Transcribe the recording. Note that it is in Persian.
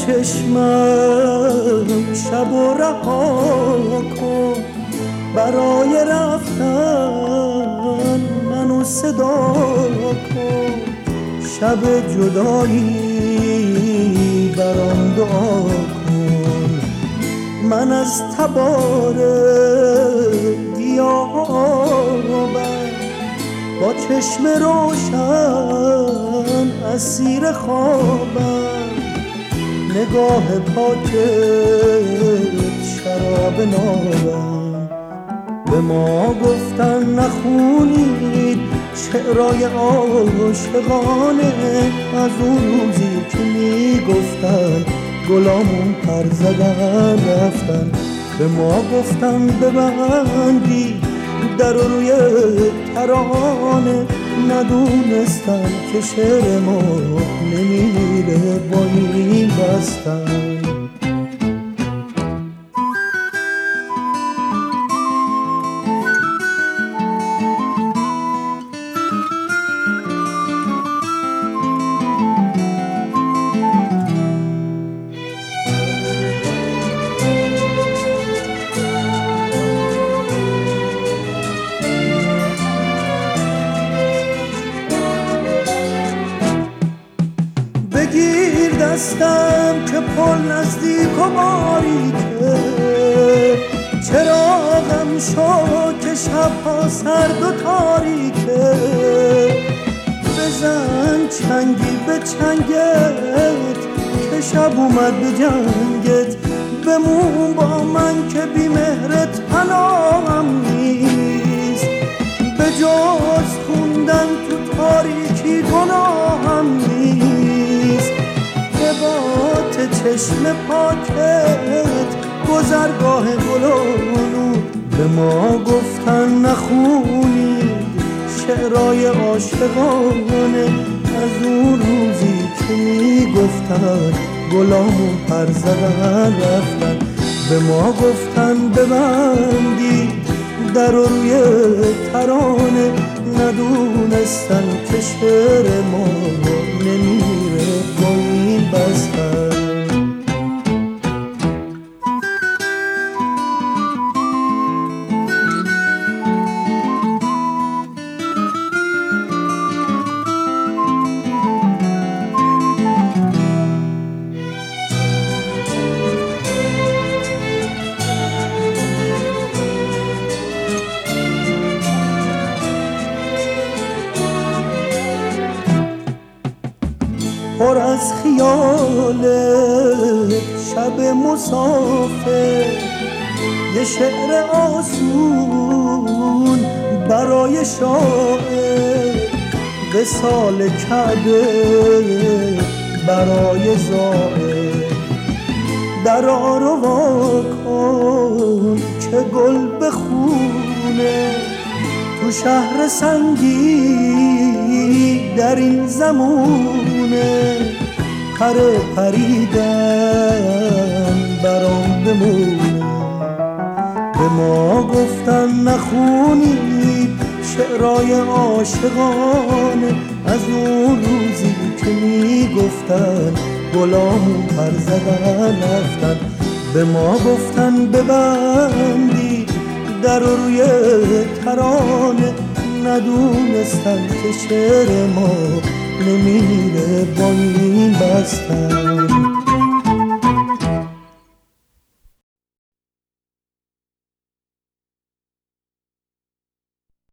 چشمم شب و رها کن، برای رفتن منو صدا کن، شب جدایی برام دعا کن. من از تبار گیاهان با چشم روشن اسیر خوابم، نگاه پاکت شراب نابم. به ما گفتن نخونید شعرهای عاشقانه، از اون روزی که میگفتن گلامون پر زدن رفتن. به ما گفتن ببندی در روی ترانه، ندونستن که شعر ما نمیره با این بستن. بگیر دستم که پل نزدیک و باریکه، چراغم شو که شبها سرد و تاریکه. بزن چنگی به چنگت که شب اومد به جنگت، بمون با من که بی مهرت پناهم نیست. به جز خوندن تو تاریکی گناهم نیست. لبات چشم پاکت گذرگاه گلونو، به ما گفتن نخونید شعرهای عاشقانه، از اون روزی که میگفتن گلامون پر زدن رفتن. به ما گفتن ببندید در روی ترانه، ندونستن که شعر ما نمیره با این بستن. پر از خیال شب مسافر، یه شعر آسون برای شاعر، وصال کعبه برای زائر. درا رو وا کن که گل بخونه تو شهر سنگی در این زمونه. پر پریدن برام بمونه. به ما گفتن نخونید شعرهای عاشقانه، از اون روزی که میگفتن گلامون پر زدن رفتن. به ما گفتن ببندید در روی ترانه، ندونستن که شعر ما نمیره با این بستن.